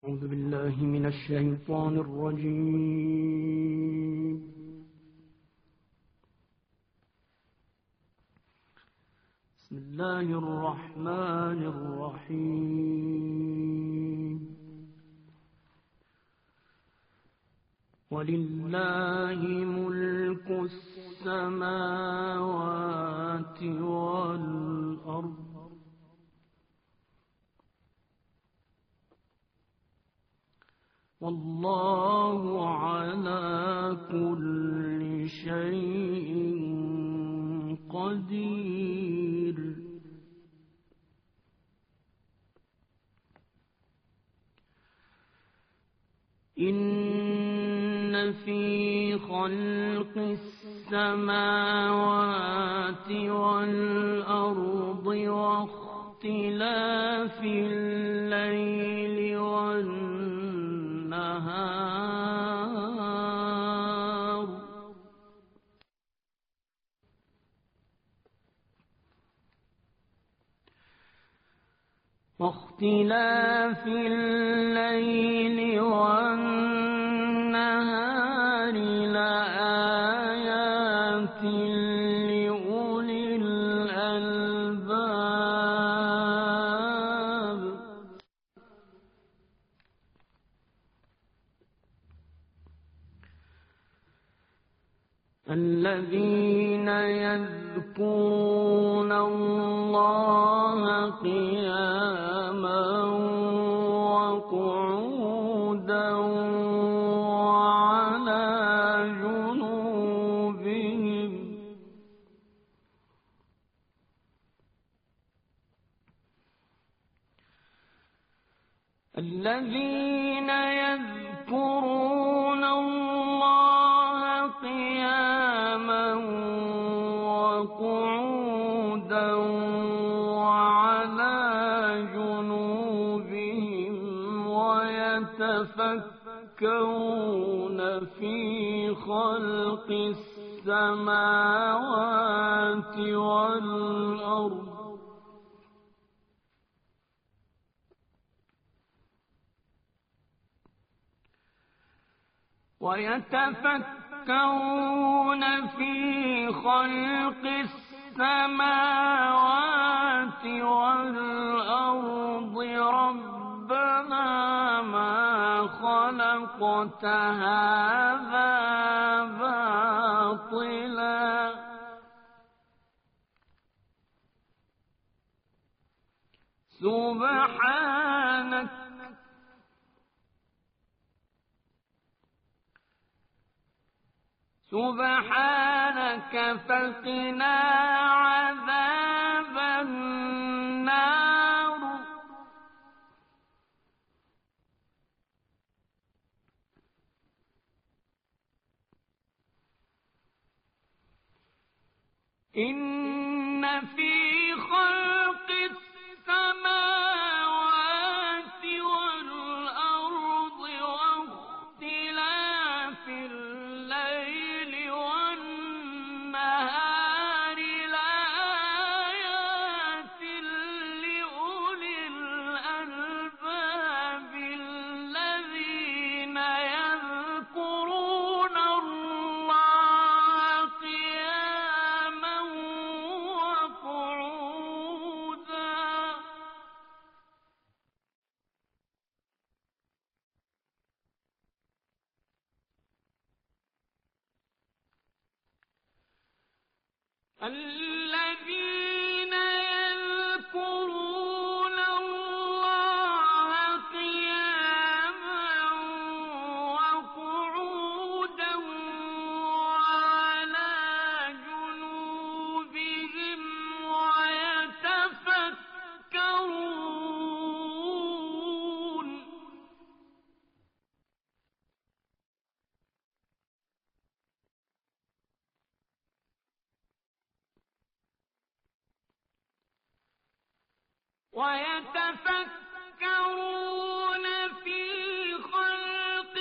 أعوذ بالله من الشيطان الرجيم. بسم الله الرحمن الرحيم. ولله ملك السماوات والأرض والله على كل شيء قدير. إن في خلق السماوات والأرض واختلاف الليل والنهار لآيات لأولي الألباب. الذين يذكرون الله قياما وقعودا وعلى جنوبهم. الذين يذكرون الله قياما وقعودا وعلى جنوبهم ويتفكرون في خلق السماوات والأرض ربنا ما خلقت هذا باطلا سبحانك فقنا عذاب النار. إن في خلق السماوات والأرض واختلاف الليل والنهار لآيات لأولي الألباب. الذين يذكرون الله قياما وقعودا الذين يذكرون الله قياما وقعودا وعلى جنوبهم ويتفكرون في خلق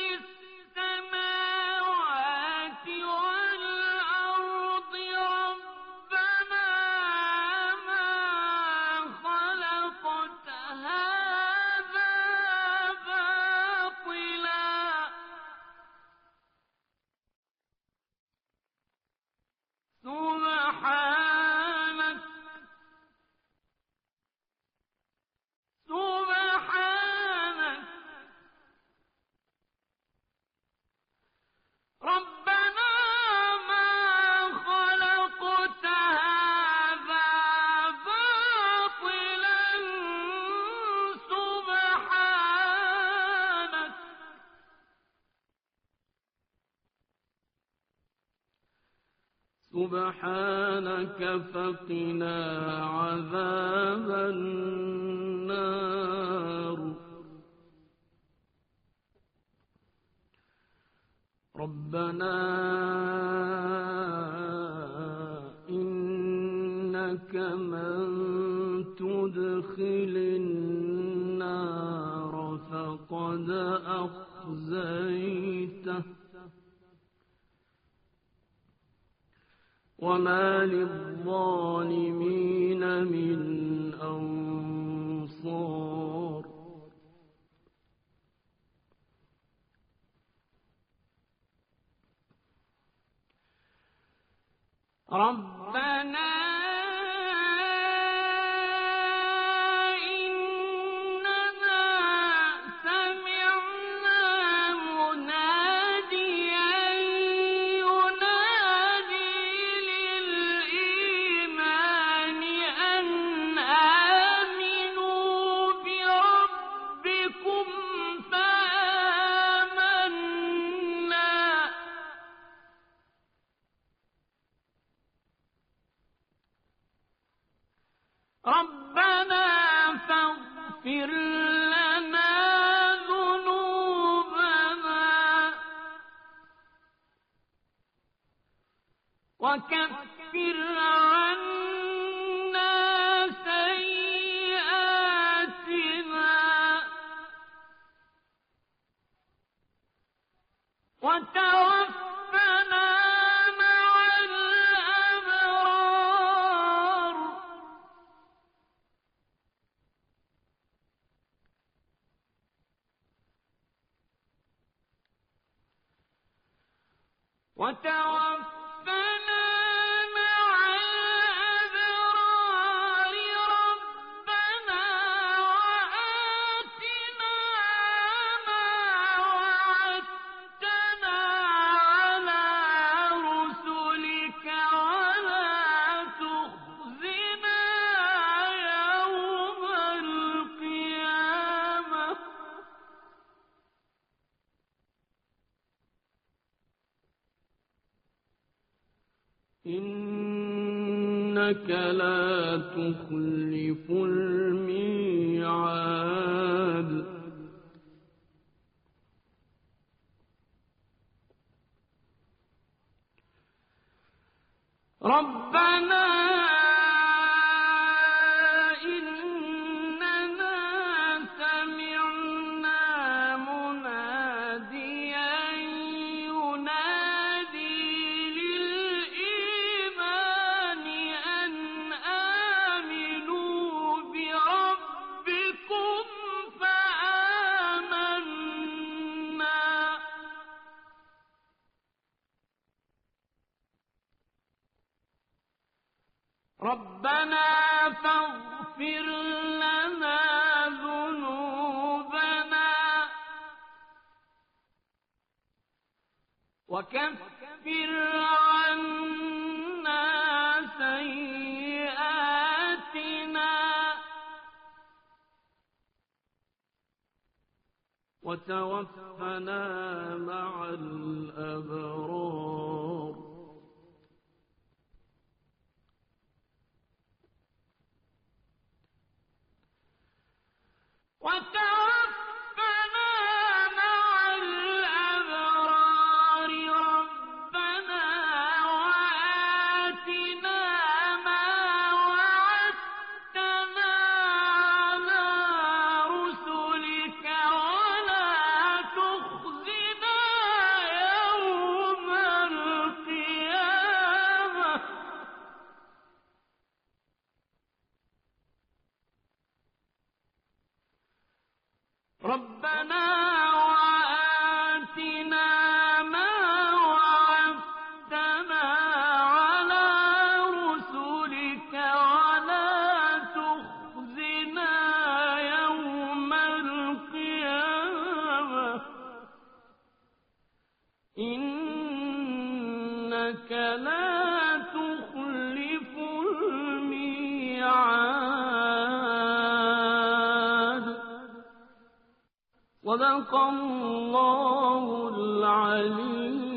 السماوات والأرض ربنا ما خلقت هذا باطلا سبحانك فقنا عذاب النار. ربنا إنك من تدخل النار فقد أخزيته وما للظالمين من أنصار. ربنا ربنا فاغفر لنا ذنوبنا وكفر عنا سيئاتنا وتوفنا مع الأبرار. وتوفنا مع الأبرار. ربنا وآتنا ما وعدتنا على رسلك ولا تخزنا يوم القيامة إنك لا تخلف الميعاد. ربنا إننا سمعنا مناديا ينادي للإيمان أن آمنوا بربكم فآمنا. ربنا فاغفر لنا ذنوبنا وكفر عنا سيئاتنا وتوفنا مع الأبرار. وتوفنا مع الأبرار. ربنا وآتنا ما وعدتنا على رسلك ولا تخزنا يوم القيامة ربنا وآتنا ما وعدتنا على رسلك ولا تخزنا يوم القيامة إنك لا تخلف الميعاد. صدق الله العليم